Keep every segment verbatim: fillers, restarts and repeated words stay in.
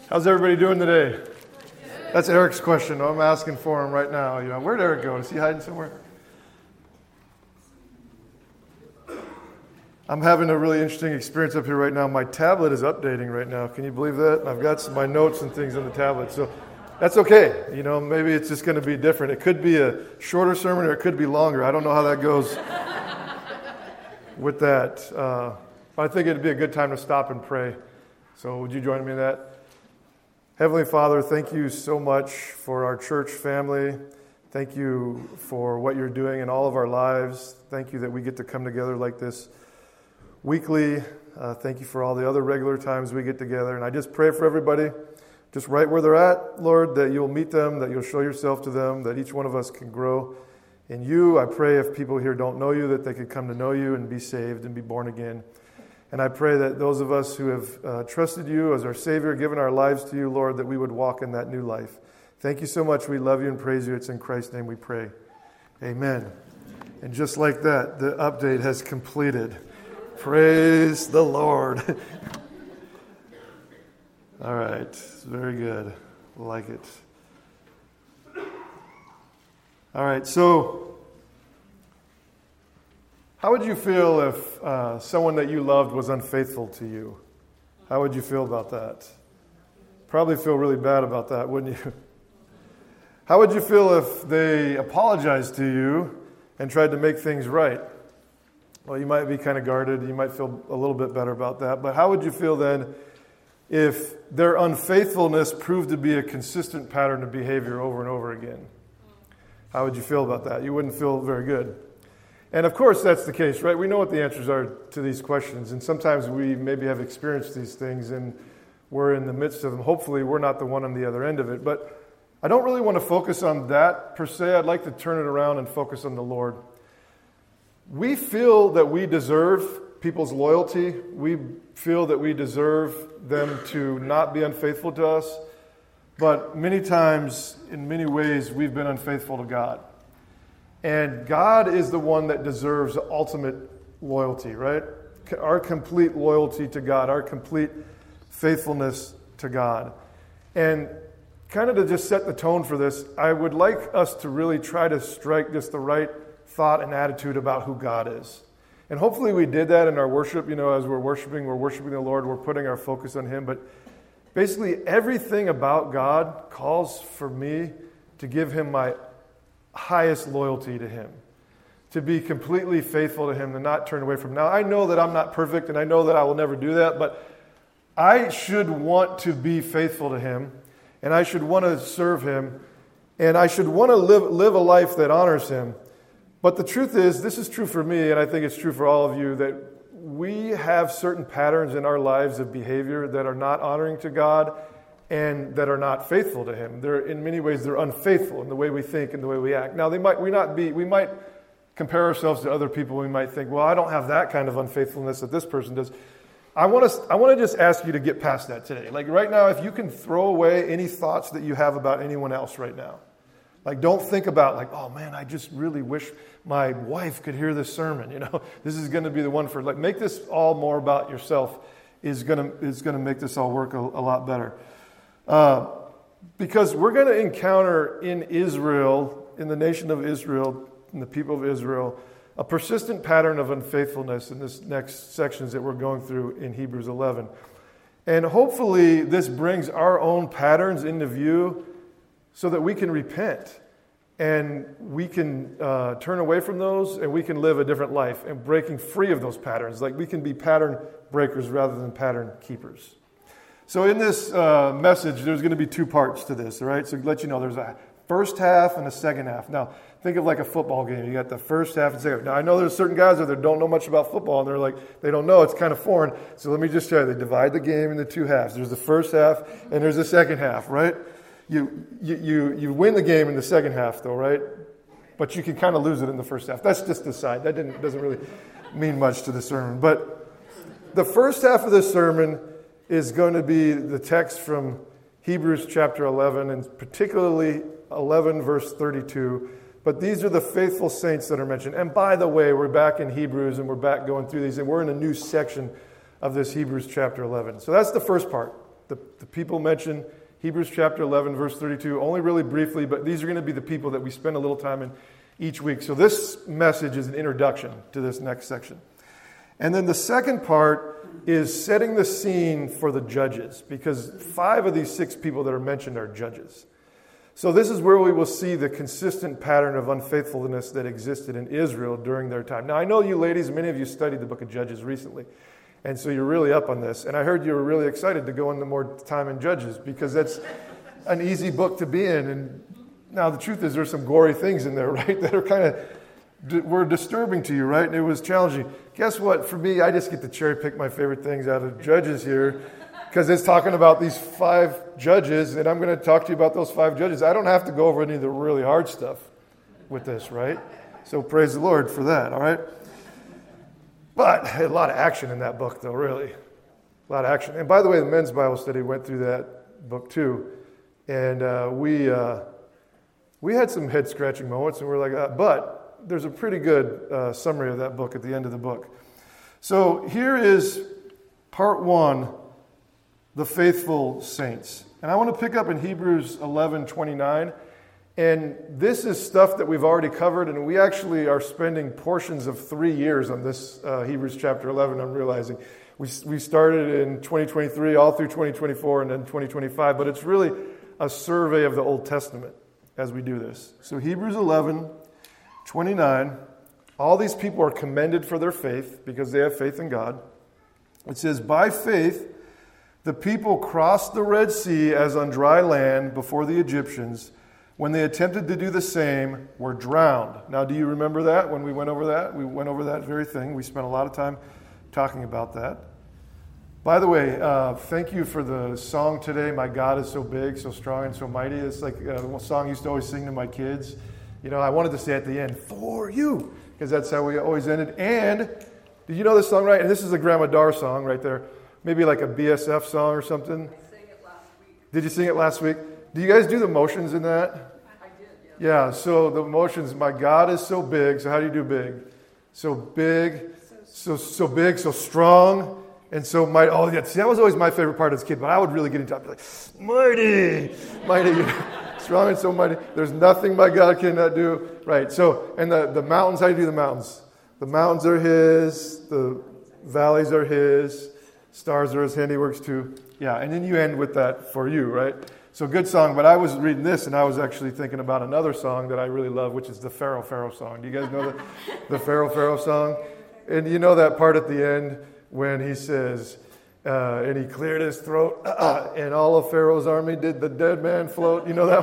How's everybody doing today? That's Eric's question. I'm asking for him right now. You know, where'd Eric go? Is he hiding somewhere? I'm having a really interesting experience up here right now. My tablet is updating right now. Can you believe that? I've got some, my notes and things on the tablet. So that's okay. You know, maybe it's just going to be different. It could be a shorter sermon or it could be longer. I don't know how that goes with that. Uh, but I think it'd be a good time to stop and pray. So would you join me in that? Heavenly Father, thank you so much for our church family. Thank you for what you're doing in all of our lives. Thank you that we get to come together like this weekly. Uh, thank you for all the other regular times we get together. And I just pray for everybody, just right where they're at, Lord, that you'll meet them, that you'll show yourself to them, that each one of us can grow in you. I pray if people here don't know you, that they could come to know you and be saved and be born again. And I pray that those of us who have uh, trusted you as our Savior, given our lives to you, Lord, that we would walk in that new life. Thank you so much. We love you and praise you. It's in Christ's name we pray. Amen. And just like that, the update has completed. Praise the Lord. All right. Very good. Like it. All right. So, how would you feel if uh, someone that you loved was unfaithful to you? How would you feel about that? Probably feel really bad about that, wouldn't you? How would you feel if they apologized to you and tried to make things right? Well, you might be kind of guarded. You might feel a little bit better about that. But how would you feel then if their unfaithfulness proved to be a consistent pattern of behavior over and over again? How would you feel about that? You wouldn't feel very good. And of course that's the case, right? We know what the answers are to these questions. And sometimes we maybe have experienced these things and we're in the midst of them. Hopefully we're not the one on the other end of it. But I don't really want to focus on that per se. I'd like to turn it around and focus on the Lord. We feel that we deserve people's loyalty. We feel that we deserve them to not be unfaithful to us. But many times, in many ways, we've been unfaithful to God. And God is the one that deserves ultimate loyalty, right? Our complete loyalty to God, our complete faithfulness to God. And kind of to just set the tone for this, I would like us to really try to strike just the right thought and attitude about who God is. And hopefully we did that in our worship. You know, as we're worshiping, we're worshiping the Lord, we're putting our focus on Him. But basically everything about God calls for me to give Him my highest loyalty to Him, to be completely faithful to Him and not turn away from Him. Now, I know that I'm not perfect and I know that I will never do that, but I should want to be faithful to Him and I should want to serve Him and I should want to live, live a life that honors Him. But the truth is, this is true for me and I think it's true for all of you, that we have certain patterns in our lives of behavior that are not honoring to God and that are not faithful to Him. They're, in many ways, they're unfaithful in the way we think and the way we act. Now, they might we not be. We might compare ourselves to other people. We might think, well, I don't have that kind of unfaithfulness that this person does. I want to. I want to just ask you to get past that today. Like right now, if you can throw away any thoughts that you have about anyone else right now, like don't think about like, oh man, I just really wish my wife could hear this sermon. You know, this is going to be the one for. Like, make this all more about yourself. Is going to is going to make this all work a, a lot better. Uh, because we're going to encounter in Israel, in the nation of Israel, in the people of Israel, a persistent pattern of unfaithfulness in this next sections that we're going through in Hebrews eleven. And hopefully this brings our own patterns into view so that we can repent and we can uh, turn away from those and we can live a different life and breaking free of those patterns. Like we can be pattern breakers rather than pattern keepers. So in this uh, message, there's going to be two parts to this, all right? So to let you know, there's a first half and a second half. Now, think of like a football game. You got the first half and second half. Now, I know there's certain guys out there that don't know much about football, and they're like, they don't know. It's kind of foreign. So let me just tell you, they divide the game into two halves. There's the first half, and there's the second half, right? You you you, you win the game in the second half, though, right? But you can kind of lose it in the first half. That's just the side. That didn't doesn't really mean much to the sermon. But the first half of this sermon is going to be the text from Hebrews chapter eleven, and particularly eleven verse thirty-two. But these are the faithful saints that are mentioned. And by the way, we're back in Hebrews and we're back going through these, and we're in a new section of this Hebrews chapter eleven. So that's the first part. The, the people mentioned, Hebrews chapter eleven, verse thirty-two, only really briefly, but these are going to be the people that we spend a little time in each week. So this message is an introduction to this next section. And then the second part is setting the scene for the judges, because five of these six people that are mentioned are judges. So this is where we will see the consistent pattern of unfaithfulness that existed in Israel during their time. Now, I know you ladies, many of you studied the book of Judges recently, and so you're really up on this. And I heard you were really excited to go into more time in Judges, because that's an easy book to be in. And now the truth is there's some gory things in there, right, that are kind of were disturbing to you, right? And it was challenging. Guess what? For me, I just get to cherry pick my favorite things out of Judges here, because it's talking about these five judges, and I'm going to talk to you about those five judges. I don't have to go over any of the really hard stuff with this, right? So praise the Lord for that, all right? But a lot of action in that book, though, really. A lot of action. And by the way, the men's Bible study went through that book, too. And uh, we uh, we had some head-scratching moments, and we're like, uh, but there's a pretty good uh, summary of that book at the end of the book. So here is part one, the faithful saints. And I want to pick up in Hebrews eleven twenty-nine. And this is stuff that we've already covered, and we actually are spending portions of three years on this uh, Hebrews chapter eleven, I'm realizing. We, we started in twenty twenty-three, all through twenty twenty-four, and then twenty twenty-five. But it's really a survey of the Old Testament as we do this. So Hebrews eleven twenty-nine, all these people are commended for their faith because they have faith in God. It says, by faith, the people crossed the Red Sea as on dry land before the Egyptians. When they attempted to do the same, were drowned. Now, do you remember that when we went over that? We went over that very thing. We spent a lot of time talking about that. By the way, uh, thank you for the song today, My God is So Big, So Strong, and So Mighty. It's like a song I used to always sing to my kids. You know, I wanted to say at the end, for you, because that's how we always ended. And, did you know this song, right? And this is a Grandma Dar song right there. Maybe like a B S F song or something. I sang it last week. Did you sing it last week? Do you guys do the motions in that? I did, yeah. Yeah, so the motions, my God is so big. So how do you do big? So big, so so big, so strong, and so mighty. Oh, yeah, see, that was always my favorite part as a kid, but I would really get into it. I'd be like, mighty, mighty, strong and so mighty. There's nothing my God cannot do. Right, so, and the, the mountains, how do you do the mountains? The mountains are His, the valleys are His, stars are His handiworks too. Yeah, and then you end with that for you, right? So good song, but I was reading this and I was actually thinking about another song that I really love, which is the Pharaoh Pharaoh song. Do you guys know the, the Pharaoh Pharaoh song? And you know that part at the end when he says, uh, and he cleared his throat, uh, and all of Pharaoh's army did the dead man float. You know that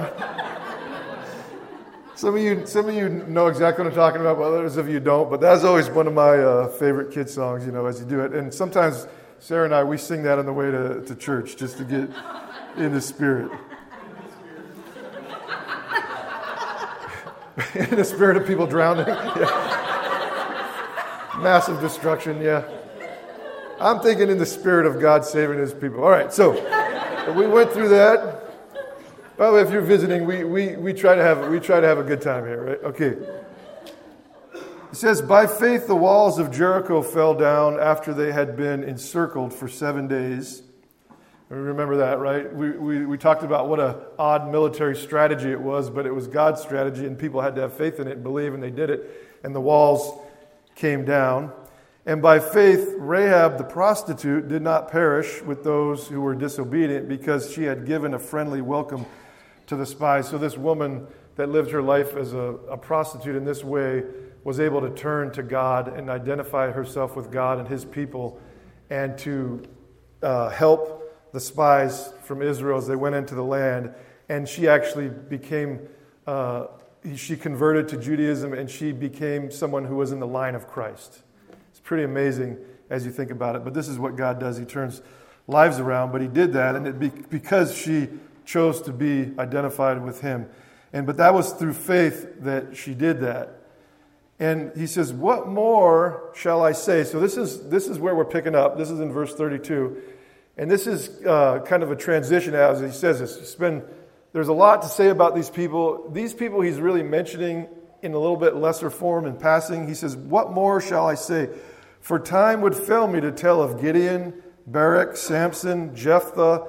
one? Some of you, some of you know exactly what I'm talking about, but others of you don't. But that's always one of my uh, favorite kid songs, you know, as you do it. And sometimes Sarah and I, we sing that on the way to, to church just to get in the spirit. In the spirit of people drowning. Yeah. Massive destruction, yeah. I'm thinking in the spirit of God saving His people. All right, so we went through that. By the way, if you're visiting, we, we, we try to have we try to have a good time here, right? Okay. It says, by faith the walls of Jericho fell down after they had been encircled for seven days. We remember that, right? We, we we talked about what a odd military strategy it was, but it was God's strategy, and people had to have faith in it and believe, and they did it. And the walls came down. And by faith, Rahab the prostitute did not perish with those who were disobedient, because she had given a friendly welcome to the spies. So this woman that lived her life as a, a prostitute in this way was able to turn to God and identify herself with God and His people, and to uh, help the spies from Israel as they went into the land. And she actually became, uh, she converted to Judaism, and she became someone who was in the line of Christ. It's pretty amazing as you think about it. But this is what God does. He turns lives around. But He did that, and it be, because she chose to be identified with Him. And but that was through faith that she did that. And he says, what more shall I say? So this is this is where we're picking up. This is in verse thirty-two. And this is uh, kind of a transition as he says this. It's been, there's a lot to say about these people. These people he's really mentioning in a little bit lesser form in passing. He says, what more shall I say? For time would fail me to tell of Gideon, Barak, Samson, Jephthah,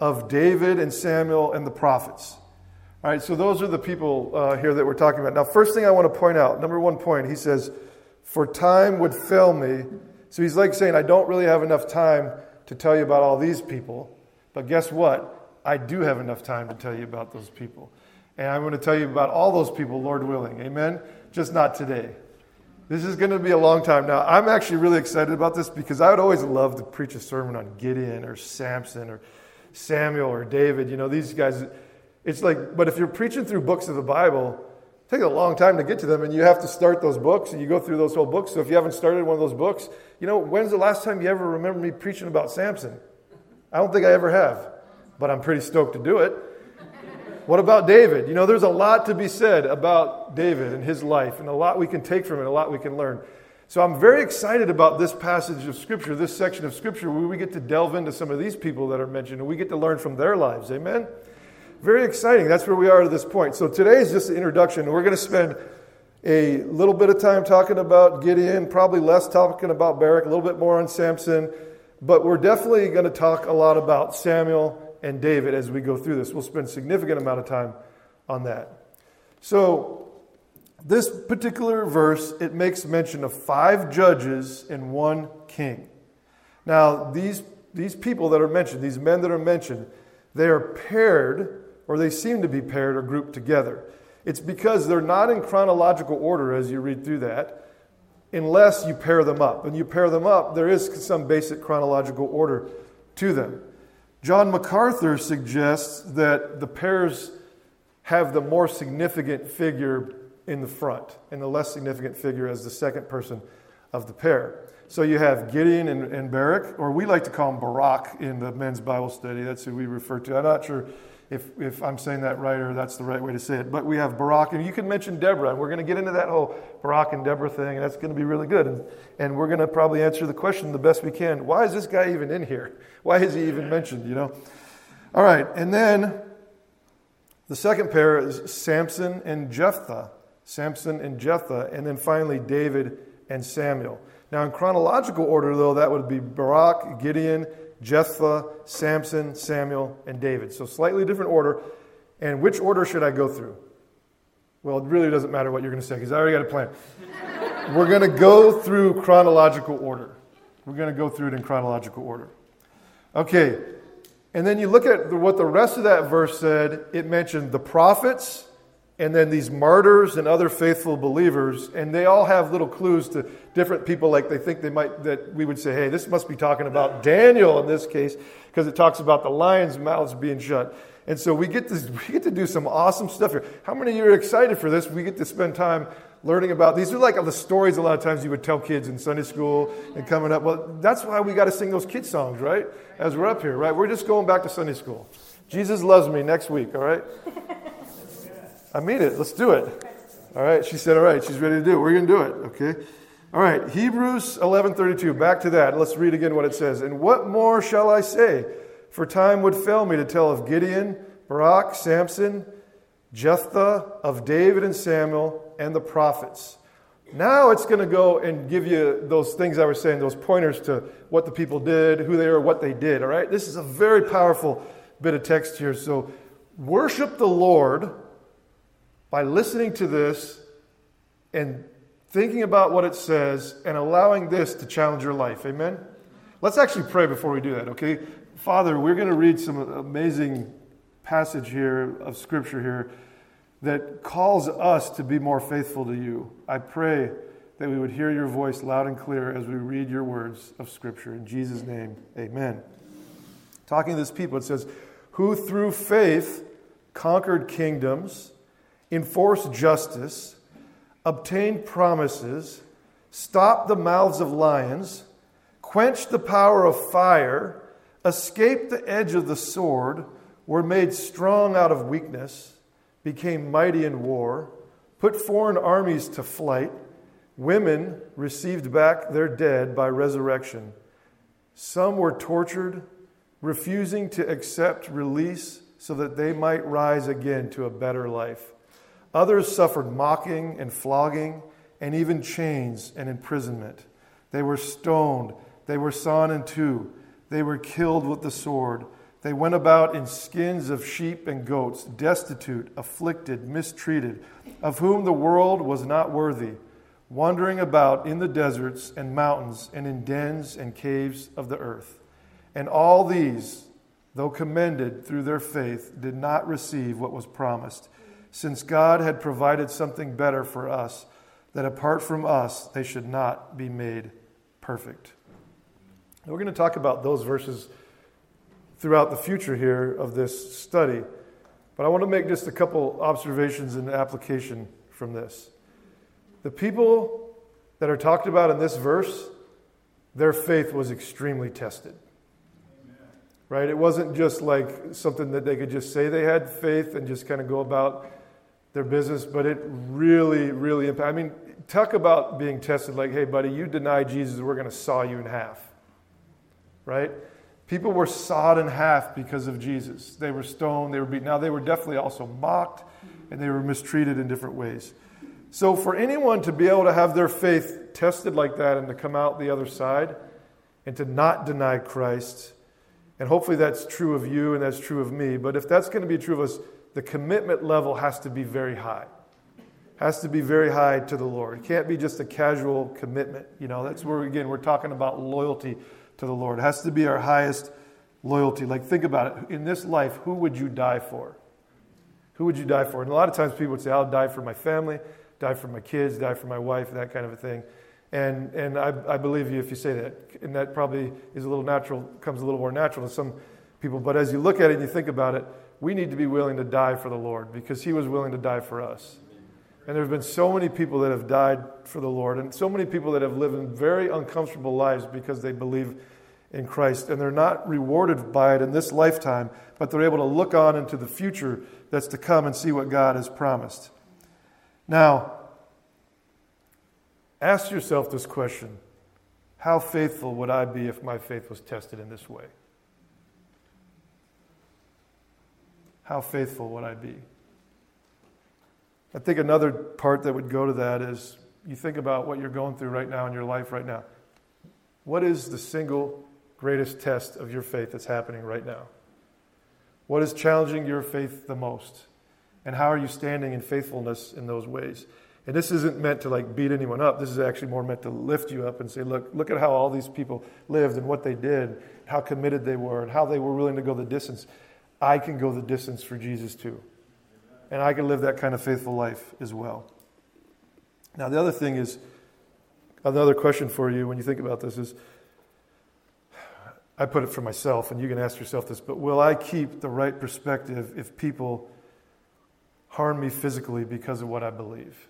of David and Samuel and the prophets. All right, so those are the people uh, here that we're talking about. Now, first thing I want to point out, number one point, he says, for time would fail me. So he's like saying, I don't really have enough time to tell you about all these people. But guess what? I do have enough time to tell you about those people. And I'm going to tell you about all those people, Lord willing. Amen? Just not today. This is going to be a long time. Now, I'm actually really excited about this because I would always love to preach a sermon on Gideon or Samson or Samuel or David. You know, these guys... It's like, but if you're preaching through books of the Bible, it takes a long time to get to them, and you have to start those books, and you go through those whole books. So if you haven't started one of those books, you know, when's the last time you ever remember me preaching about Samson? I don't think I ever have, but I'm pretty stoked to do it. What about David? You know, there's a lot to be said about David and his life, and a lot we can take from it, a lot we can learn. So I'm very excited about this passage of Scripture, this section of Scripture, where we get to delve into some of these people that are mentioned, and we get to learn from their lives. Amen? Very exciting. That's where we are at this point. So today is just an introduction. We're going to spend a little bit of time talking about Gideon, probably less talking about Barak, a little bit more on Samson. But we're definitely going to talk a lot about Samuel and David as we go through this. We'll spend a significant amount of time on that. So this particular verse, it makes mention of five judges and one king. Now, these, these people that are mentioned, these men that are mentioned, they are paired, or they seem to be paired or grouped together. It's because they're not in chronological order as you read through that, unless you pair them up. When you pair them up, there is some basic chronological order to them. John MacArthur suggests that the pairs have the more significant figure in the front, and the less significant figure as the second person of the pair. So you have Gideon and, and Barak, or we like to call him Barak in the men's Bible study. That's who we refer to. I'm not sure if, if I'm saying that right or that's the right way to say it. But we have Barak, and you can mention Deborah. And we're going to get into that whole Barak and Deborah thing, and that's going to be really good. And, and we're going to probably answer the question the best we can. Why is this guy even in here? Why is he even mentioned, you know? All right, and then the second pair is Samson and Jephthah. Samson and Jephthah, and then finally David and Samuel. Now, in chronological order, though, that would be Barak, Gideon, Jephthah, Samson, Samuel, and David. So slightly different order. And which order should I go through? Well, it really doesn't matter what you're going to say, because I already got a plan. We're going to go through chronological order. We're going to go through it in chronological order. Okay. And then you look at what the rest of that verse said. It mentioned the prophets, and then these martyrs and other faithful believers, and they all have little clues to different people. Like they think they might, that we would say, hey, this must be talking about Daniel in this case, because it talks about the lions' mouths being shut. And so we get to we get to do some awesome stuff here. How many of you are excited for this? We get to spend time learning about these. Are like the stories a lot of times you would tell kids in Sunday school and coming up. Well, that's why we got to sing those kid songs, right? As we're up here, right? We're just going back to Sunday school. Jesus loves me next week, all right? I mean it. Let's do it. All right. She said, all right. She's ready to do it. We're going to do it. Okay. All right. Hebrews eleven thirty-two. Back to that. Let's read again what it says. And what more shall I say? For time would fail me to tell of Gideon, Barak, Samson, Jephthah, of David and Samuel, and the prophets. Now it's going to go and give you those things I was saying, those pointers to what the people did, who they are, what they did. All right. This is a very powerful bit of text here. So worship the Lord by listening to this and thinking about what it says and allowing this to challenge your life. Amen? Let's actually pray before we do that, okay? Father, we're going to read some amazing passage here of Scripture here that calls us to be more faithful to you. I pray that we would hear your voice loud and clear as we read your words of Scripture. In Jesus' name, amen. Talking to this people, it says, who through faith conquered kingdoms, enforced justice, obtained promises, stopped the mouths of lions, quenched the power of fire, escaped the edge of the sword, were made strong out of weakness, became mighty in war, put foreign armies to flight, women received back their dead by resurrection. Some were tortured, refusing to accept release so that they might rise again to a better life. Others suffered mocking and flogging and even chains and imprisonment. They were stoned. They were sawn in two. They were killed with the sword. They went about in skins of sheep and goats, destitute, afflicted, mistreated, of whom the world was not worthy, wandering about in the deserts and mountains and in dens and caves of the earth. And all these, though commended through their faith, did not receive what was promised, since God had provided something better for us, that apart from us they should not be made perfect. And we're going to talk about those verses throughout the future here of this study, but I want to make just a couple observations and application from this. The people that are talked about in this verse, their faith was extremely tested. Right? It wasn't just like something that they could just say they had faith and just kind of go about their business, but it really, really impacted. I mean, talk about being tested like, hey, buddy, you deny Jesus, we're going to saw you in half. Right? People were sawed in half because of Jesus. They were stoned, they were beaten. Now, they were definitely also mocked, and they were mistreated in different ways. So for anyone to be able to have their faith tested like that and to come out the other side and to not deny Christ, and hopefully that's true of you and that's true of me, but if that's going to be true of us, the commitment level has to be very high. Has to be very high to the Lord. It can't be just a casual commitment. You know, that's where, again, we're talking about loyalty to the Lord. It has to be our highest loyalty. Like, think about it. In this life, who would you die for? Who would you die for? And a lot of times people would say, I'll die for my family, die for my kids, die for my wife, that kind of a thing. And and I, I believe you if you say that. And that probably is a little natural, comes a little more natural to some people. But as you look at it and you think about it, we need to be willing to die for the Lord because he was willing to die for us. And there have been so many people that have died for the Lord and so many people that have lived in very uncomfortable lives because they believe in Christ. And they're not rewarded by it in this lifetime, but they're able to look on into the future that's to come and see what God has promised. Now, ask yourself this question. How faithful would I be if my faith was tested in this way? How faithful would I be? I think another part that would go to that is you think about what you're going through right now in your life right now. What is the single greatest test of your faith that's happening right now? What is challenging your faith the most? And how are you standing in faithfulness in those ways? And this isn't meant to like beat anyone up. This is actually more meant to lift you up and say, look, look at how all these people lived and what they did, how committed they were, and how they were willing to go the distance. I can go the distance for Jesus too. And I can live that kind of faithful life as well. Now, the other thing is, another question for you when you think about this is, I put it for myself, and you can ask yourself this, but will I keep the right perspective if people harm me physically because of what I believe?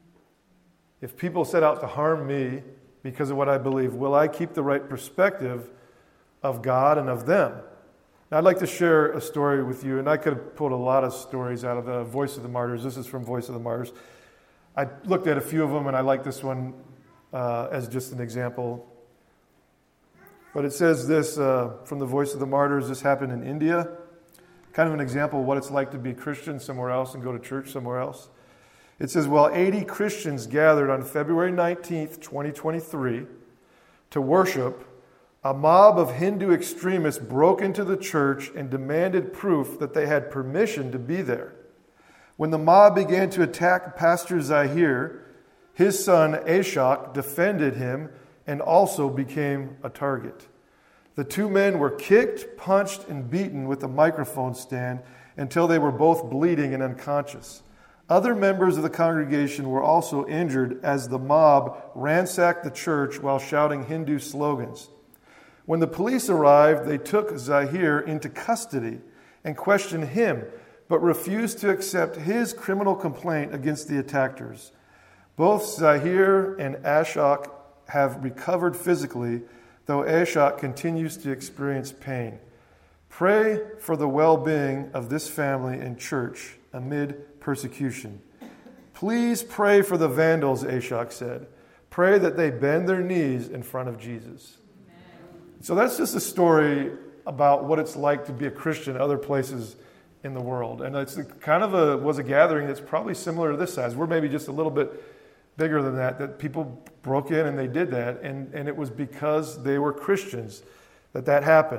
If people set out to harm me because of what I believe, will I keep the right perspective of God and of them? Now, I'd like to share a story with you, and I could have pulled a lot of stories out of the Voice of the Martyrs. This is from Voice of the Martyrs. I looked at a few of them, and I like this one uh, as just an example. But it says this uh, from the Voice of the Martyrs. This happened in India. Kind of an example of what it's like to be a Christian somewhere else and go to church somewhere else. It says, while eighty Christians gathered on February nineteenth, twenty twenty-three to worship, a mob of Hindu extremists broke into the church and demanded proof that they had permission to be there. When the mob began to attack Pastor Zahir, his son Ashok defended him and also became a target. The two men were kicked, punched, and beaten with a microphone stand until they were both bleeding and unconscious. Other members of the congregation were also injured as the mob ransacked the church while shouting Hindu slogans. When the police arrived, they took Zahir into custody and questioned him, but refused to accept his criminal complaint against the attackers. Both Zahir and Ashok have recovered physically, though Ashok continues to experience pain. Pray for the well-being of this family and church amid persecution. Please pray for the vandals, Ashok said. Pray that they bend their knees in front of Jesus. So that's just a story about what it's like to be a Christian other places in the world. And it's kind of a was a gathering that's probably similar to this size. We're maybe just a little bit bigger than that, that people broke in and they did that. And, and it was because they were Christians that that happened.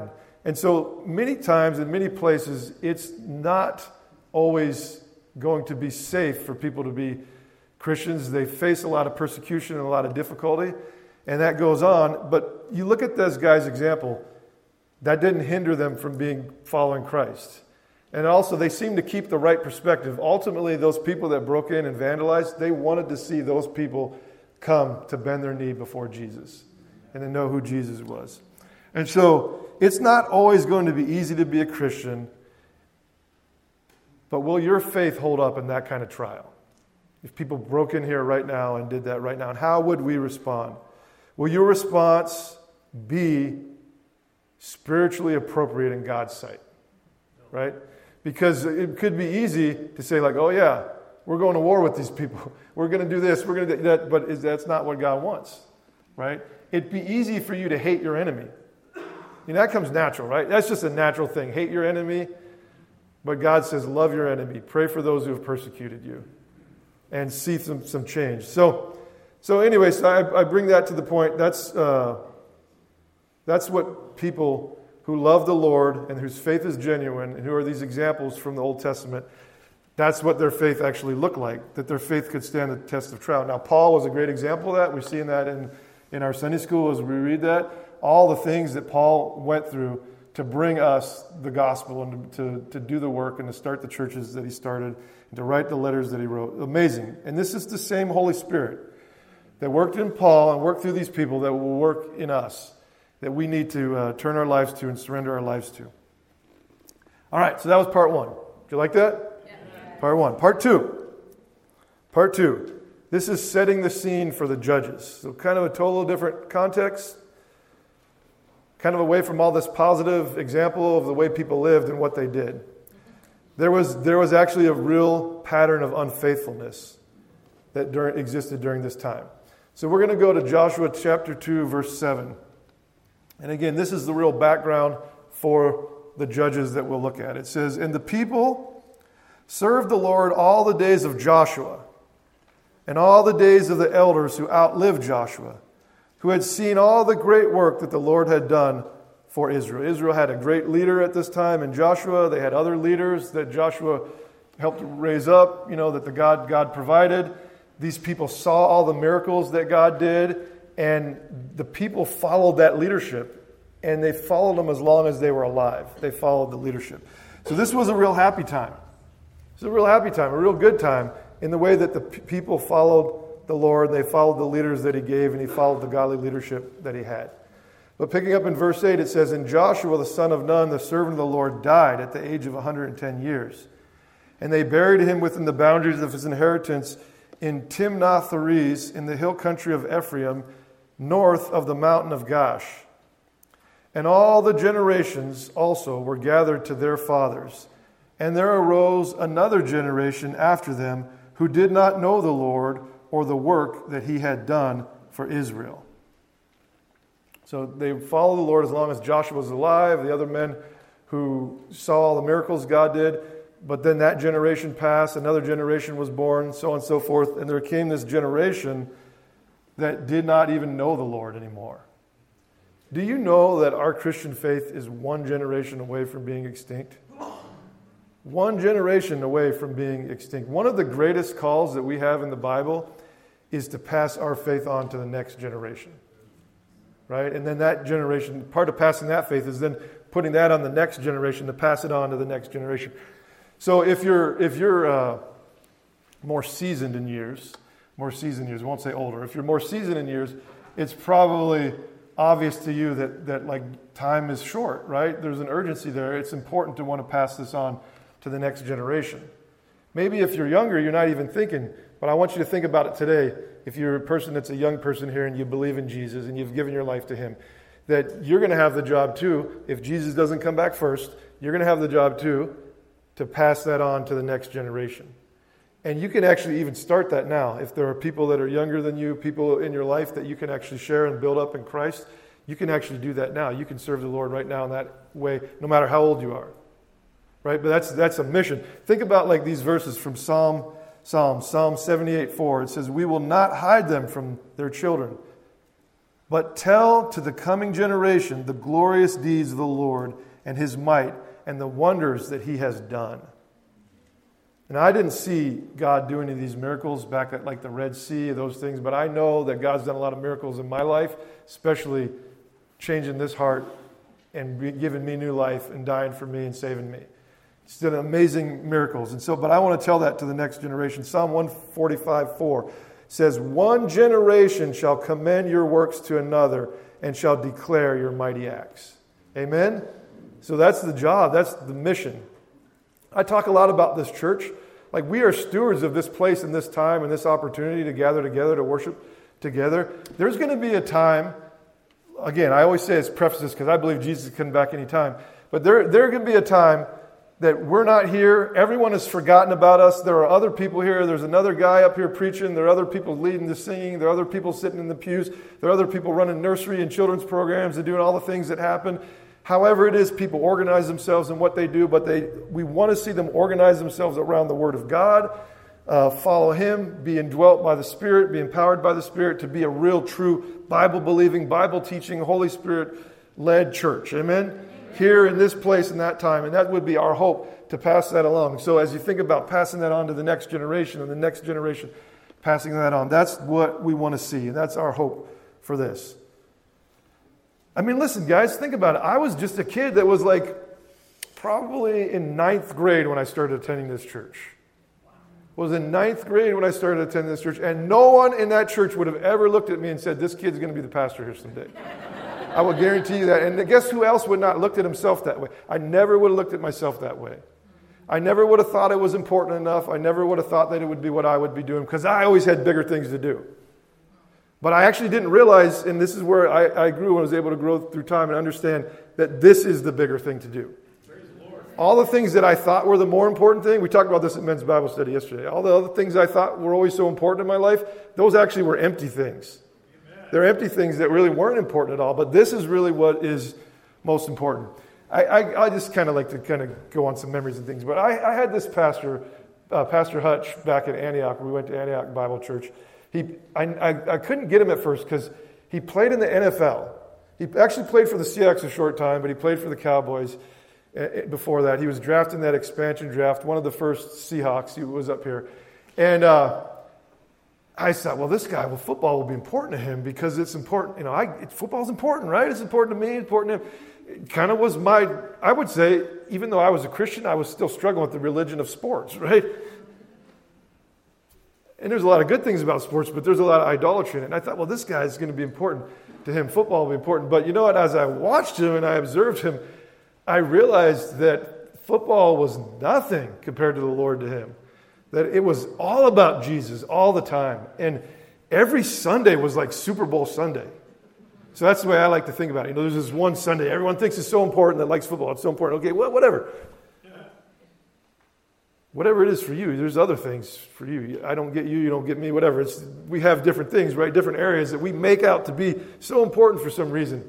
And so many times in many places, it's not always going to be safe for people to be Christians. They face a lot of persecution and a lot of difficulty, and that goes on. But you look at this guy's example, that didn't hinder them from being following Christ. And also, they seem to keep the right perspective. Ultimately, those people that broke in and vandalized, they wanted to see those people come to bend their knee before Jesus and to know who Jesus was. And so, it's not always going to be easy to be a Christian, but will your faith hold up in that kind of trial? If people broke in here right now and did that right now, and how would we respond? Will your response be spiritually appropriate in God's sight? Right? Because it could be easy to say like, oh yeah, we're going to war with these people. We're going to do this, we're going to do that, but is, that's not what God wants. Right? It'd be easy for you to hate your enemy. You know, that comes natural, right? That's just a natural thing. Hate your enemy. But God says, love your enemy. Pray for those who have persecuted you. And see some, some change. So, so anyway, so I, I bring that to the point. That's, uh, that's what people who love the Lord and whose faith is genuine, and who are these examples from the Old Testament, that's what their faith actually looked like, that their faith could stand the test of trial. Now, Paul was a great example of that. We're seeing that in, in our Sunday school as we read that. All the things that Paul went through to bring us the gospel and to, to do the work and to start the churches that he started and to write the letters that he wrote. Amazing. And this is the same Holy Spirit that worked in Paul and worked through these people that will work in us, that we need to uh, turn our lives to and surrender our lives to. All right, so that was part one. Did you like that? Yeah. Part one. Part two. Part two. This is setting the scene for the judges. So kind of a total different context. Kind of away from all this positive example of the way people lived and what they did. There was, there was actually a real pattern of unfaithfulness that during, existed during this time. So we're going to go to Joshua chapter two, verse seven. And again, this is the real background for the judges that we'll look at. It says, and the people served the Lord all the days of Joshua and all the days of the elders who outlived Joshua, who had seen all the great work that the Lord had done for Israel. Israel had a great leader at this time in Joshua. They had other leaders that Joshua helped raise up, you know, that the God, God provided. These people saw all the miracles that God did, and the people followed that leadership, and they followed them as long as they were alive. They followed the leadership. So this was a real happy time. It was a real happy time, a real good time in the way that the p- people followed the Lord. They followed the leaders that he gave, and he followed the godly leadership that he had. But picking up in verse eight, it says, and Joshua, the son of Nun, the servant of the Lord, died at the age of one hundred ten years. And they buried him within the boundaries of his inheritance in Timnath-Heres, in the hill country of Ephraim, north of the mountain of Gash. And all the generations also were gathered to their fathers. And there arose another generation after them who did not know the Lord or the work that he had done for Israel. So they followed the Lord as long as Joshua was alive, the other men who saw all the miracles God did. But then that generation passed, another generation was born, so on and so forth. And there came this generation that did not even know the Lord anymore. Do you know that our Christian faith is one generation away from being extinct? One generation away from being extinct. One of the greatest calls that we have in the Bible is to pass our faith on to the next generation. Right? And then that generation, part of passing that faith is then putting that on the next generation to pass it on to the next generation. So if you're if you're uh, more seasoned in years, more seasoned years, I won't say older. If you're more seasoned in years, it's probably obvious to you that, that like time is short, right? There's an urgency there. It's important to want to pass this on to the next generation. Maybe if you're younger, you're not even thinking, but I want you to think about it today. If you're a person that's a young person here and you believe in Jesus and you've given your life to him, that you're going to have the job too, if Jesus doesn't come back first, you're going to have the job too to pass that on to the next generation. And you can actually even start that now. If there are people that are younger than you, people in your life that you can actually share and build up in Christ, you can actually do that now. You can serve the Lord right now in that way, no matter how old you are. Right? But that's that's a mission. Think about like these verses from Psalm Psalm, Psalm seventy-eight four. It says, we will not hide them from their children, but tell to the coming generation the glorious deeds of the Lord and his might and the wonders that he has done. And I didn't see God do any of these miracles back at like the Red Sea, those things, but I know that God's done a lot of miracles in my life, especially changing this heart and giving me new life and dying for me and saving me. It's done amazing miracles. And so, but I want to tell that to the next generation. Psalm one forty-five, four says, one generation shall commend your works to another and shall declare your mighty acts. Amen? So that's the job. That's the mission. I talk a lot about this church. Like, we are stewards of this place and this time and this opportunity to gather together, to worship together. There's going to be a time, again, I always say it's prefaces because I believe Jesus is coming back anytime. But there, there can be a time that we're not here. Everyone has forgotten about us. There are other people here. There's another guy up here preaching. There are other people leading the singing. There are other people sitting in the pews. There are other people running nursery and children's programs and doing all the things that happen. However it is, people organize themselves in what they do, but they we want to see them organize themselves around the Word of God, uh, follow Him, be indwelt by the Spirit, be empowered by the Spirit to be a real, true, Bible-believing, Bible-teaching, Holy Spirit-led church. Amen? Amen? Here in this place in that time, and that would be our hope to pass that along. So as you think about passing that on to the next generation and the next generation passing that on, that's what we want to see, and that's our hope for this. I mean, listen, guys, think about it. I was just a kid that was like probably in ninth grade when I started attending this church. I was in ninth grade when I started attending this church, and no one in that church would have ever looked at me and said, this kid's going to be the pastor here someday. I will guarantee you that. And guess who else would not look at himself that way? I never would have looked at myself that way. I never would have thought it was important enough. I never would have thought that it would be what I would be doing because I always had bigger things to do. But I actually didn't realize, and this is where I, I grew and was able to grow through time and understand that this is the bigger thing to do. All the things that I thought were the more important thing, we talked about this at Men's Bible Study yesterday. All the other things I thought were always so important in my life, those actually were empty things. Amen. They're empty things that really weren't important at all, but this is really what is most important. I, I, I just kind of like to kind of go on some memories and things, but I, I had this pastor, uh, Pastor Hutch, back at Antioch. We went to Antioch Bible Church. He, I, I, I couldn't get him at first because he played in the N F L. He actually played for the Seahawks a short time, but he played for the Cowboys before that. He was drafted in that expansion draft, one of the first Seahawks. He was up here. And uh, I thought, well, this guy, well, football will be important to him because it's important. You know, I, it, football's important, right? It's important to me, important to him. It kind of was my, I would say, even though I was a Christian, I was still struggling with the religion of sports, right? And there's a lot of good things about sports, but there's a lot of idolatry in it. And I thought, well, this guy is going to be important to him. Football will be important. But you know what? As I watched him and I observed him, I realized that football was nothing compared to the Lord to him. That it was all about Jesus all the time. And every Sunday was like Super Bowl Sunday. So that's the way I like to think about it. You know, there's this one Sunday. Everyone thinks it's so important that likes football. It's so important. Okay, well, whatever. Whatever it is for you, there's other things for you. I don't get you, you don't get me, whatever. It's, we have different things, right? Different areas that we make out to be so important for some reason.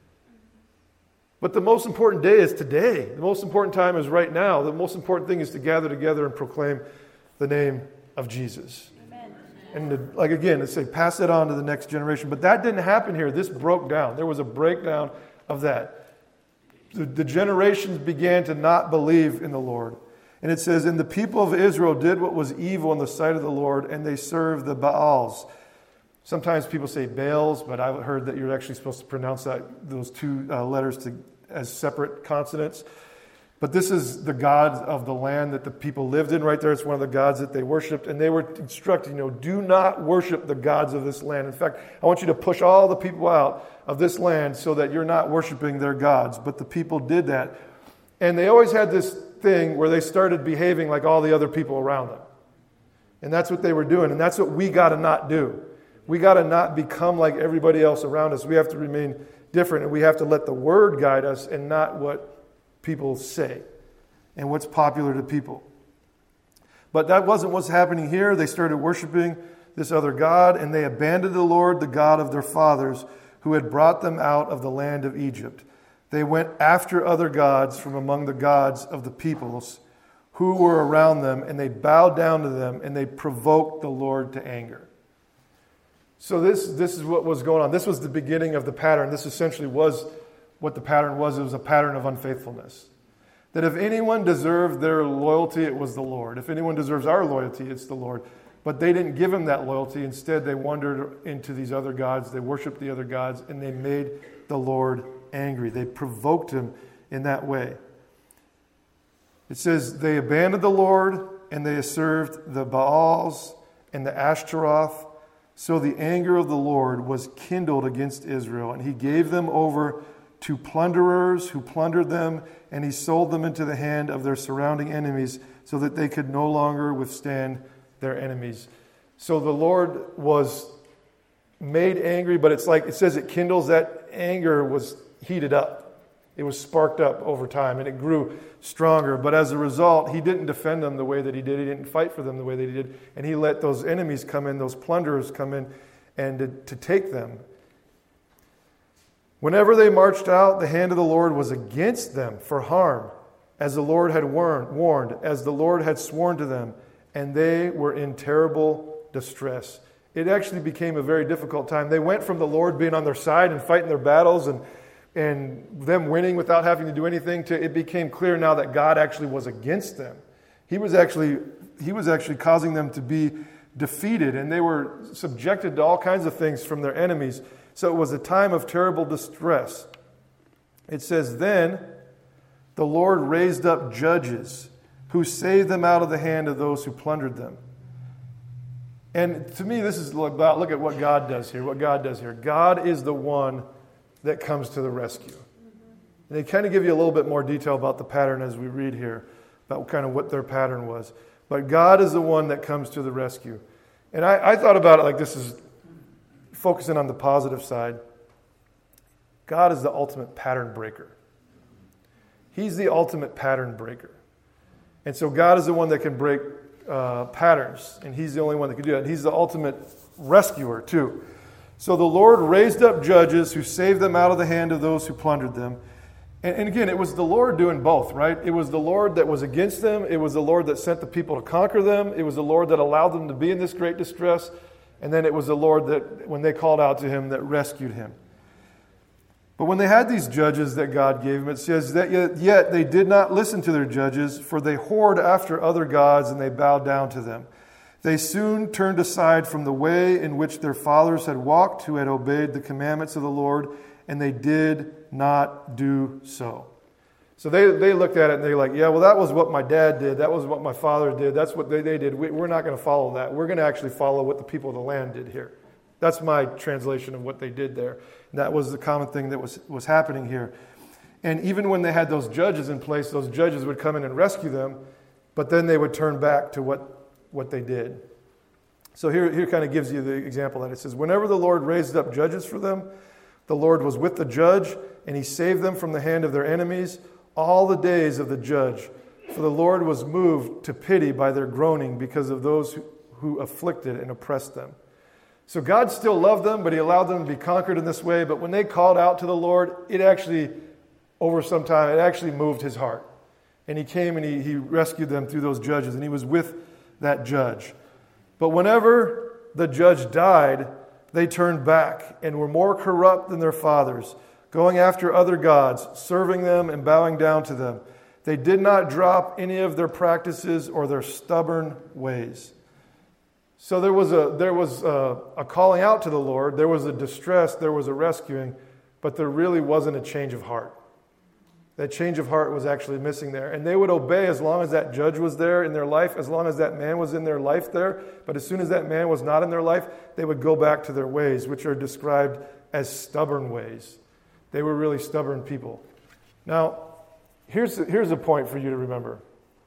But the most important day is today. The most important time is right now. The most important thing is to gather together and proclaim the name of Jesus. Amen. And to, like again, to say, pass it on to the next generation. But that didn't happen here. This broke down. There was a breakdown of that. The, the generations began to not believe in the Lord. And it says, and the people of Israel did what was evil in the sight of the Lord, and they served the Baals. Sometimes people say Baals, but I've heard that you're actually supposed to pronounce that those two uh, letters to, as separate consonants. But this is the gods of the land that the people lived in right there. It's one of the gods that they worshipped. And they were instructed, you know, do not worship the gods of this land. In fact, I want you to push all the people out of this land so that you're not worshiping their gods. But the people did that. And they always had this thing where they started behaving like all the other people around them. And that's what they were doing. And that's what we got to not do. We got to not become like everybody else around us. We have to remain different. And we have to let the Word guide us and not what people say and what's popular to people. But that wasn't what's happening here. They started worshiping this other God, and they abandoned the Lord, the God of their fathers, who had brought them out of the land of Egypt. They went after other gods from among the gods of the peoples who were around them, and they bowed down to them, and they provoked the Lord to anger. So this, this is what was going on. This was the beginning of the pattern. This essentially was what the pattern was. It was a pattern of unfaithfulness. That if anyone deserved their loyalty, it was the Lord. If anyone deserves our loyalty, it's the Lord. But they didn't give him that loyalty. Instead, they wandered into these other gods. They worshiped the other gods, and they made the Lord angry. They provoked him in that way. It says, they abandoned the Lord, and they served the Baals and the Ashtaroth. So the anger of the Lord was kindled against Israel, and he gave them over to plunderers who plundered them, and he sold them into the hand of their surrounding enemies so that they could no longer withstand their enemies. So the Lord was made angry, but it's like it says it kindles. That anger was heated up. It was sparked up over time, and it grew stronger. But as a result, he didn't defend them the way that he did. He didn't fight for them the way that he did. And he let those enemies come in, those plunderers come in, and to, to take them. Whenever they marched out, the hand of the Lord was against them for harm, as the Lord had warned, as the Lord had sworn to them, and they were in terrible distress. It actually became a very difficult time. They went from the Lord being on their side and fighting their battles and, and them winning without having to do anything, to it became clear now that God actually was against them. He was actually, he was actually causing them to be defeated, and they were subjected to all kinds of things from their enemies. So it was a time of terrible distress. It says, then the Lord raised up judges who saved them out of the hand of those who plundered them. And to me, this is about, look at what God does here, what God does here. God is the one that comes to the rescue. And they kind of give you a little bit more detail about the pattern as we read here, about kind of what their pattern was. But God is the one that comes to the rescue. And I, I thought about it like this is focusing on the positive side. God is the ultimate pattern breaker. He's the ultimate pattern breaker. And so God is the one that can break uh, patterns, and he's the only one that can do that. And he's the ultimate rescuer too. So the Lord raised up judges who saved them out of the hand of those who plundered them. And, and again, it was the Lord doing both, right? It was the Lord that was against them. It was the Lord that sent the people to conquer them. It was the Lord that allowed them to be in this great distress. And then it was the Lord that, when they called out to him, that rescued him. But when they had these judges that God gave them, it says that yet, yet they did not listen to their judges, for they whored after other gods and they bowed down to them. They soon turned aside from the way in which their fathers had walked, who had obeyed the commandments of the Lord, and they did not do so. So they, they looked at it and they're like, yeah, well, that was what my dad did. That was what my father did. That's what they, they did. We, we're not going to follow that. We're going to actually follow what the people of the land did here. That's my translation of what they did there. And that was the common thing that was, was happening here. And even when they had those judges in place, those judges would come in and rescue them, but then they would turn back to what, what they did. So here, here kind of gives you the example that it says, whenever the Lord raised up judges for them, the Lord was with the judge, and he saved them from the hand of their enemies all the days of the judge. For the Lord was moved to pity by their groaning because of those who, who afflicted and oppressed them. So God still loved them, but he allowed them to be conquered in this way. But when they called out to the Lord, it actually, over some time, it actually moved his heart. And he came and he, he rescued them through those judges, and he was with that judge. But whenever the judge died, they turned back and were more corrupt than their fathers, going after other gods, serving them and bowing down to them. They did not drop any of their practices or their stubborn ways. So there was a there was a, a calling out to the Lord. There was a distress. There was a rescuing, but there really wasn't a change of heart. That change of heart was actually missing there. And they would obey as long as that judge was there in their life, as long as that man was in their life there. But as soon as that man was not in their life, they would go back to their ways, which are described as stubborn ways. They were really stubborn people. Now, here's, here's a point for you to remember.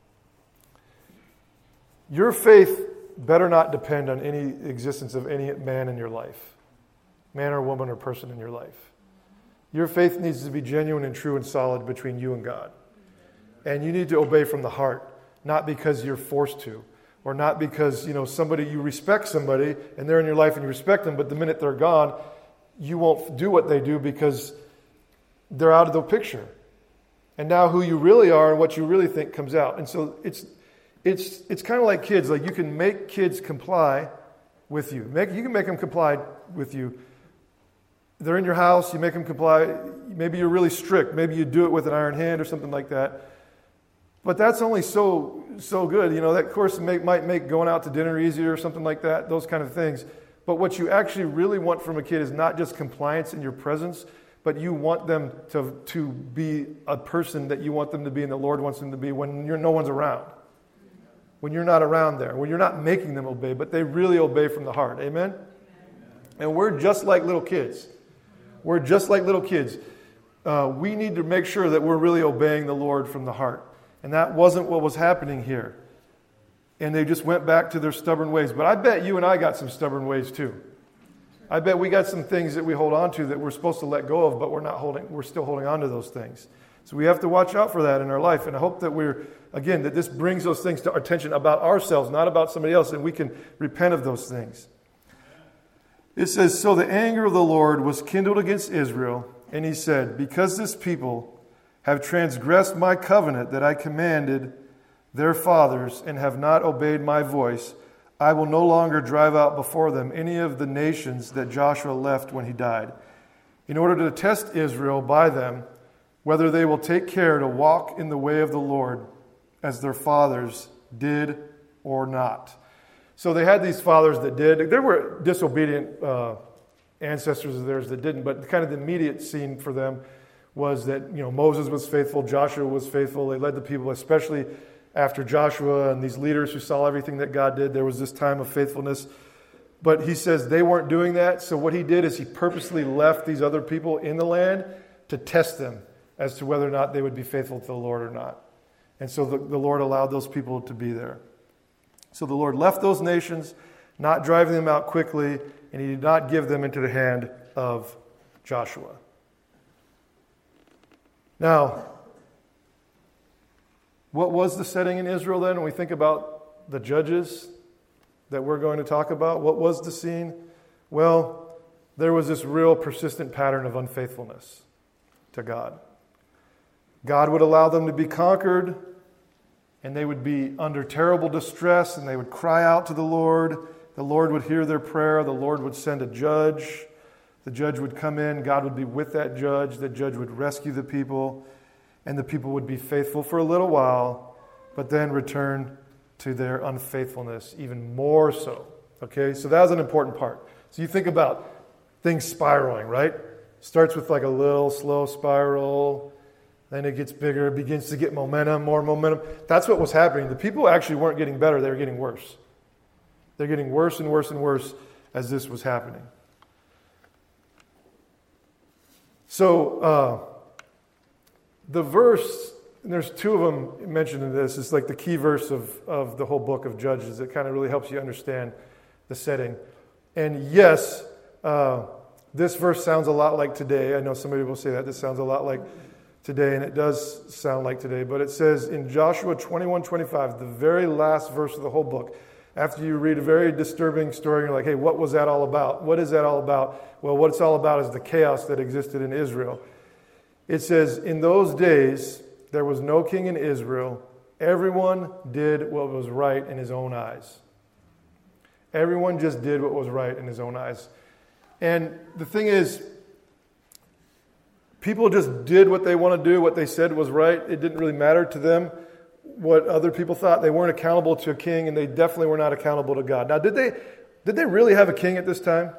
Your faith better not depend on any existence of any man in your life, man or woman or person in your life. Your faith needs to be genuine and true and solid between you and God. And you need to obey from the heart, not because you're forced to, or not because, you know, somebody, you respect somebody and they're in your life and you respect them, but the minute they're gone, you won't do what they do because they're out of the picture. And now who you really are and what you really think comes out. And so it's it's it's kind of like kids. Like you can make kids comply with you. Make, you can make them comply with you, they're in your house, you make them comply. Maybe you're really strict. Maybe you do it with an iron hand or something like that. But that's only so so good. You know, that course make, might make going out to dinner easier or something like that, those kind of things. But what you actually really want from a kid is not just compliance in your presence, but you want them to, to be a person that you want them to be and the Lord wants them to be when you're, no one's around. When you're not around there. When you're not making them obey, but they really obey from the heart. Amen? And we're just like little kids. We're just like little kids. Uh, we need to make sure that we're really obeying the Lord from the heart. And that wasn't what was happening here. And they just went back to their stubborn ways. But I bet you and I got some stubborn ways too. I bet we got some things that we hold on to that we're supposed to let go of, but we're not holding, we're still holding on to those things. So we have to watch out for that in our life. And I hope that we're, again, that this brings those things to our attention about ourselves, not about somebody else, and we can repent of those things. It says, so the anger of the Lord was kindled against Israel, and he said, because this people have transgressed my covenant that I commanded their fathers and have not obeyed my voice, I will no longer drive out before them any of the nations that Joshua left when he died, in order to test Israel by them, whether they will take care to walk in the way of the Lord as their fathers did or not. So they had these fathers that did. There were disobedient uh, ancestors of theirs that didn't, but kind of the immediate scene for them was that, you know, Moses was faithful, Joshua was faithful. They led the people, especially after Joshua and these leaders who saw everything that God did. There was this time of faithfulness. But he says they weren't doing that. So what he did is he purposely left these other people in the land to test them as to whether or not they would be faithful to the Lord or not. And so the, the Lord allowed those people to be there. So the Lord left those nations, not driving them out quickly, and he did not give them into the hand of Joshua. Now, what was the setting in Israel then when we think about the judges that we're going to talk about? What was the scene? Well, there was this real persistent pattern of unfaithfulness to God. God would allow them to be conquered, and they would be under terrible distress, and they would cry out to the Lord. The Lord would hear their prayer. The Lord would send a judge. The judge would come in. God would be with that judge. The judge would rescue the people, and the people would be faithful for a little while, but then return to their unfaithfulness even more so. Okay, so that was an important part. So you think about things spiraling, right? Starts with like a little slow spiral. Then it gets bigger, it begins to get momentum, more momentum. That's what was happening. The people actually weren't getting better, they were getting worse. They're getting worse and worse and worse as this was happening. So, uh, the verse, and there's two of them mentioned in this, it's like the key verse of, of the whole book of Judges. It kind of really helps you understand the setting. And yes, uh, this verse sounds a lot like today. I know somebody will say that. This sounds a lot like today, and it does sound like today, but it says in Joshua twenty-one twenty-five, the very last verse of the whole book, after you read a very disturbing story, you're like, hey, what was that all about? What is that all about? Well, what it's all about is the chaos that existed in Israel. It says, in those days, there was no king in Israel. Everyone did what was right in his own eyes. Everyone just did what was right in his own eyes. And the thing is, people just did what they want to do, what they said was right. It didn't really matter to them what other people thought. They weren't accountable to a king, and they definitely were not accountable to God. Now, did they did they really have a king at this time?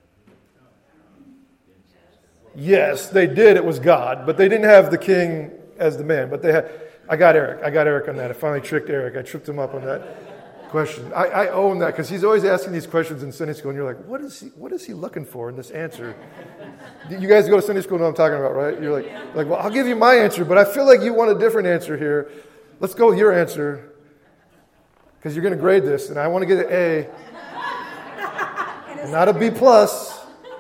Yes, they did. It was God, but they didn't have the king as the man. But they had. I got Eric. I got Eric on that. I finally tricked Eric. I tripped him up on that question. I, I owe him that because he's always asking these questions in Sunday school, and you're like, what is he? What is he looking for in this answer? You guys go to Sunday school, know what I'm talking about, right? You're like, like, well, I'll give you my answer, but I feel like you want a different answer here. Let's go with your answer because you're going to grade this, and I want to get an A, and not a B plus.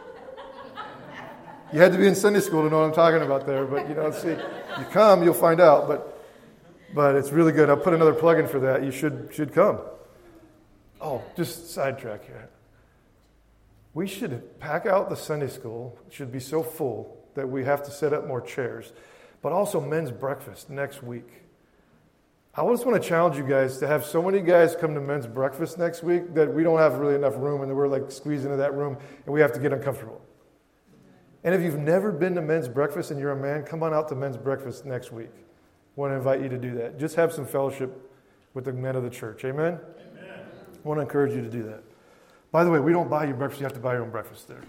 You had to be in Sunday school to know what I'm talking about there, but you know, see, you come, you'll find out. But but it's really good. I'll put another plug in for that. You should should come. Oh, just sidetrack here. We should pack out the Sunday school. It should be so full that we have to set up more chairs. But also men's breakfast next week. I just want to challenge you guys to have so many guys come to men's breakfast next week that we don't have really enough room and we're like squeezed into that room and we have to get uncomfortable. And if you've never been to men's breakfast and you're a man, come on out to men's breakfast next week. I want to invite you to do that. Just have some fellowship with the men of the church. Amen? Amen. I want to encourage you to do that. By the way, we don't buy you breakfast. You have to buy your own breakfast there.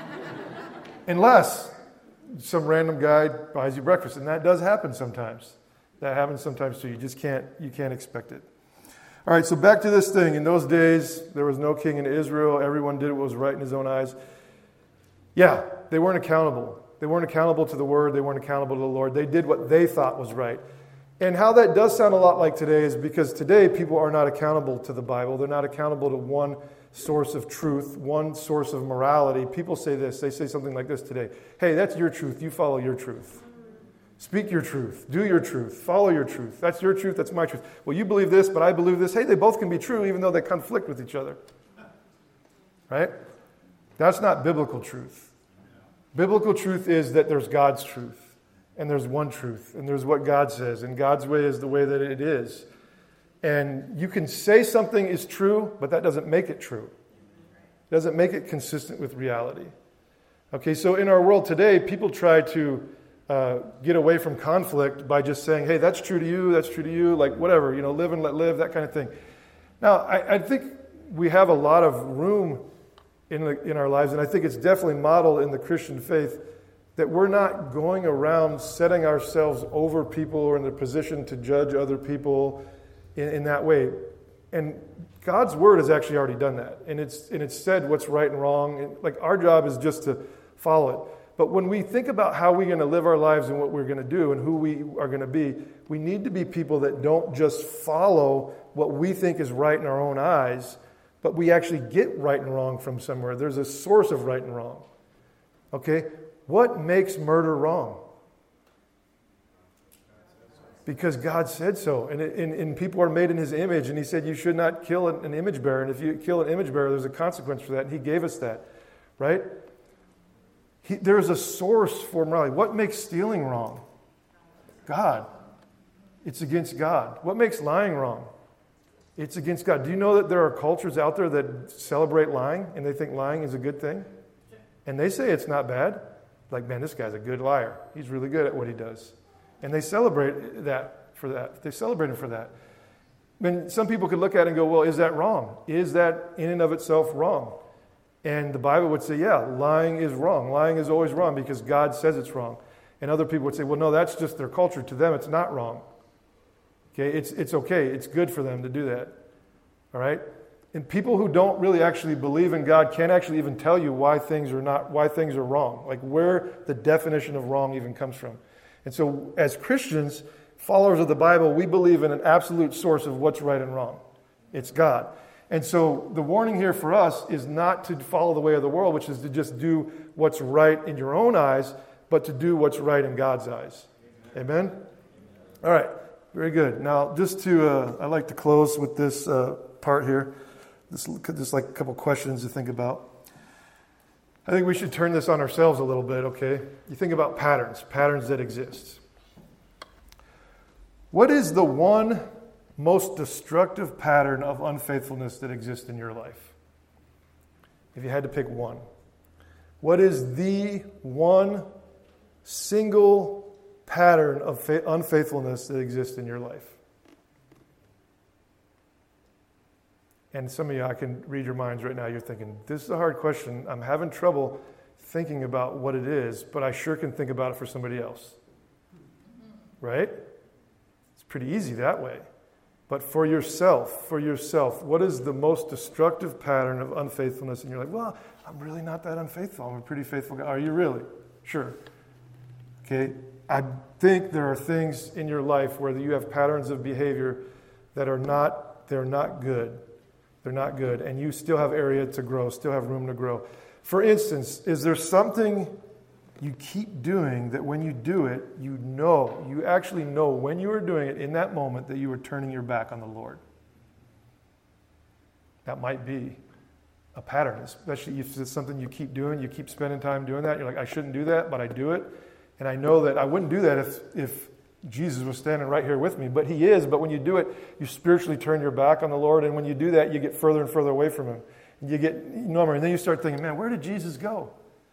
Unless some random guy buys you breakfast. And that does happen sometimes. That happens sometimes too. You just can't, you can't expect it. All right, so back to this thing. In those days, there was no king in Israel. Everyone did what was right in his own eyes. Yeah, they weren't accountable. They weren't accountable to the word. They weren't accountable to the Lord. They did what they thought was right. And how that does sound a lot like today is because today people are not accountable to the Bible. They're not accountable to one source of truth, one source of morality. People say this. They say something like this today. Hey, that's your truth. You follow your truth. Speak your truth. Do your truth. Follow your truth. That's your truth. That's my truth. Well, you believe this, but I believe this. Hey, they both can be true even though they conflict with each other. Right? That's not biblical truth. Biblical truth is that there's God's truth, and there's one truth, and there's what God says, and God's way is the way that it is. And you can say something is true, but that doesn't make it true. It doesn't make it consistent with reality. Okay, so in our world today, people try to uh, get away from conflict by just saying, hey, that's true to you, that's true to you, like whatever, you know, live and let live, that kind of thing. Now, I, I think we have a lot of room in the, in our lives, and I think it's definitely modeled in the Christian faith that we're not going around setting ourselves over people or in the position to judge other people in, in that way. And God's word has actually already done that, and it's and it's said what's right and wrong. And like our job is just to follow it. But when we think about how we're going to live our lives and what we're going to do and who we are going to be, we need to be people that don't just follow what we think is right in our own eyes, but we actually get right and wrong from somewhere. There's a source of right and wrong. Okay? What makes murder wrong? Because God said so. And, it, and, and people are made in his image. And he said you should not kill an, an image bearer. And if you kill an image bearer, there's a consequence for that. And he gave us that. Right? He, there's a source for morality. What makes stealing wrong? God. It's against God. What makes lying wrong? It's against God. Do you know that there are cultures out there that celebrate lying and they think lying is a good thing? And they say it's not bad. Like, man, this guy's a good liar. He's really good at what he does. And they celebrate that for that. They celebrate him for that. I mean, some people could look at it and go, well, is that wrong? Is that in and of itself wrong? And the Bible would say, yeah, lying is wrong. Lying is always wrong because God says it's wrong. And other people would say, well, no, that's just their culture. To them, it's not wrong. Okay, it's it's okay. It's good for them to do that. All right? And people who don't really actually believe in God can't actually even tell you why things are not why things are wrong, like where the definition of wrong even comes from. And so as Christians, followers of the Bible, we believe in an absolute source of what's right and wrong. It's God. And so the warning here for us is not to follow the way of the world, which is to just do what's right in your own eyes, but to do what's right in God's eyes. Amen? All right. Very good. Now, just to, uh, I'd like to close with this uh, part here. This, just like a couple questions to think about. I think we should turn this on ourselves a little bit, okay? You think about patterns, patterns that exist. What is the one most destructive pattern of unfaithfulness that exists in your life? If you had to pick one. What is the one single pattern of fa- unfaithfulness that exists in your life? And some of you, I can read your minds right now. You're thinking, this is a hard question. I'm having trouble thinking about what it is, but I sure can think about it for somebody else. Right? It's pretty easy that way. But for yourself, for yourself, what is the most destructive pattern of unfaithfulness? And you're like, well, I'm really not that unfaithful. I'm a pretty faithful guy. Are you really? Sure. Okay. I think there are things in your life where you have patterns of behavior that are not, they're not good. They're not good. And you still have area to grow, still have room to grow. For instance, is there something you keep doing that when you do it, you know, you actually know when you are doing it in that moment that you are turning your back on the Lord? That might be a pattern, especially if it's something you keep doing, you keep spending time doing that. You're like, I shouldn't do that, but I do it. And I know that I wouldn't do that if, if Jesus was standing right here with me. But he is. But when you do it, you spiritually turn your back on the Lord. And when you do that, you get further and further away from him. And you get number. And then you start thinking, man, where did Jesus go?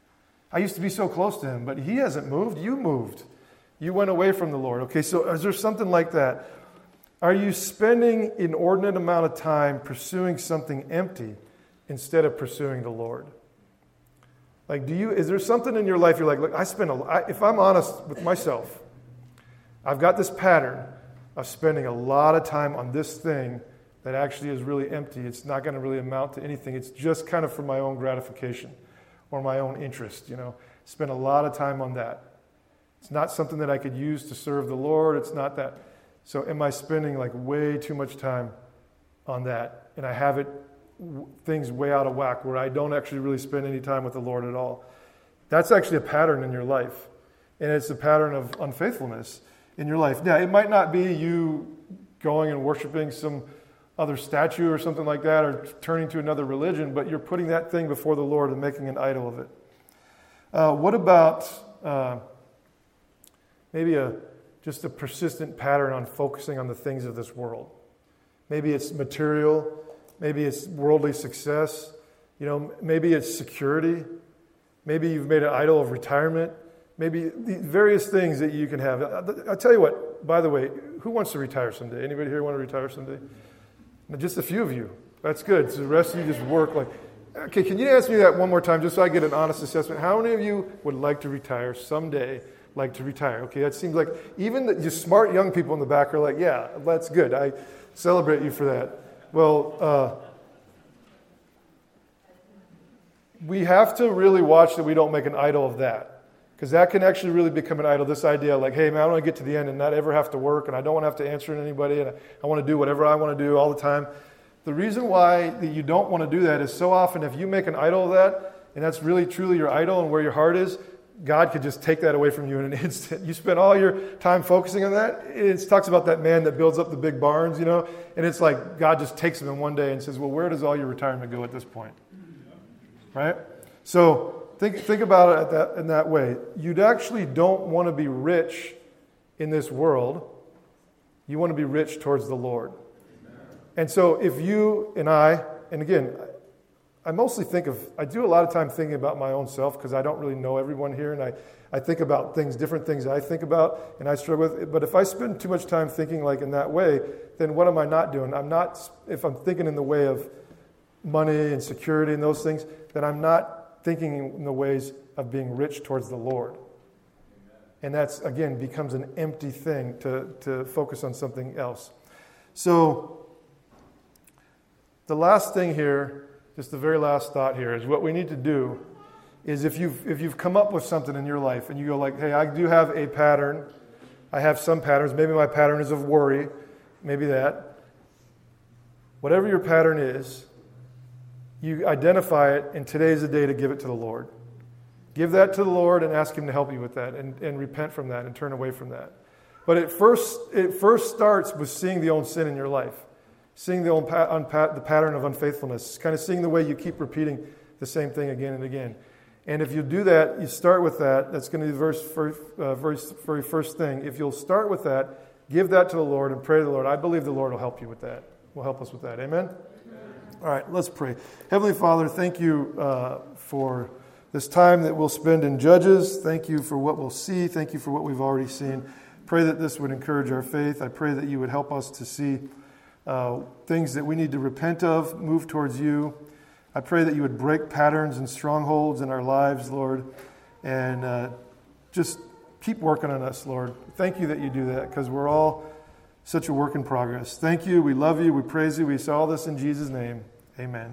I used to be so close to him, but he hasn't moved. You moved. You went away from the Lord. Okay, so is there something like that? Are you spending an inordinate amount of time pursuing something empty instead of pursuing the Lord? Like, do you? Is there something in your life you're like, look, I spend a I, if I'm honest with myself, I've got this pattern of spending a lot of time on this thing that actually is really empty. It's not going to really amount to anything. It's just kind of for my own gratification or my own interest, you know. Spend a lot of time on that. It's not something that I could use to serve the Lord. It's not that. So am I spending like way too much time on that? And I have it, things way out of whack where I don't actually really spend any time with the Lord at all. That's actually a pattern in your life. And it's a pattern of unfaithfulness in your life. Now, it might not be you going and worshiping some other statue or something like that, or turning to another religion, but you're putting that thing before the Lord and making an idol of it. Uh, what about uh, maybe a just a persistent pattern on focusing on the things of this world? Maybe it's material, maybe it's worldly success, you know, maybe it's security, maybe you've made an idol of retirement, maybe the various things that you can have. I'll tell you what, by the way, who wants to retire someday? Anybody here want to retire someday? Just a few of you. That's good. So the rest of you just work like... Okay, can you ask me that one more time just so I get an honest assessment? How many of you would like to retire someday, like to retire? Okay, that seems like even the just smart young people in the back are like, yeah, that's good. I celebrate you for that. Well, uh, we have to really watch that we don't make an idol of that. Because that can actually really become an idol, this idea like, hey, man, I want to get to the end and not ever have to work, and I don't want to have to answer to anybody, and I, I want to do whatever I want to do all the time. The reason why that you don't want to do that is so often if you make an idol of that, and that's really truly your idol and where your heart is, God could just take that away from you in an instant. You spend all your time focusing on that. It talks about that man that builds up the big barns, you know, and it's like God just takes him in one day and says, well, where does all your retirement go at this point? Right? So... Think think about it that, in that way. You actually don't want to be rich in this world. You want to be rich towards the Lord. Amen. And so if you and I, and again, I mostly think of, I do a lot of time thinking about my own self because I don't really know everyone here, and I, I think about things, different things I think about, and I struggle with it. But if I spend too much time thinking like in that way, then what am I not doing? I'm not, if I'm thinking in the way of money and security and those things, then I'm not thinking in the ways of being rich towards the Lord. And that's, again, becomes an empty thing to, to focus on something else. So, the last thing here, just the very last thought here, is what we need to do is if you've, if you've come up with something in your life and you go like, hey, I do have a pattern, I have some patterns, maybe my pattern is of worry, maybe that. Whatever your pattern is, you identify it, and today's the day to give it to the Lord. Give that to the Lord and ask Him to help you with that and, and repent from that and turn away from that. But it first it first starts with seeing the own sin in your life, seeing the, own pa- unpa- the pattern of unfaithfulness, kind of seeing the way you keep repeating the same thing again and again. And if you do that, you start with that. That's going to be the verse, first, uh, verse, very first thing. If you'll start with that, give that to the Lord and pray to the Lord. I believe the Lord will help you with that. Will help us with that. Amen? All right, let's pray. Heavenly Father, thank you uh, for this time that we'll spend in Judges. Thank you for what we'll see. Thank you for what we've already seen. Pray that this would encourage our faith. I pray that you would help us to see uh, things that we need to repent of, move towards you. I pray that you would break patterns and strongholds in our lives, Lord, and uh, just keep working on us, Lord. Thank you that you do that because we're all such a work in progress. Thank you. We love you. We praise you. We say all this in Jesus' name. Amen.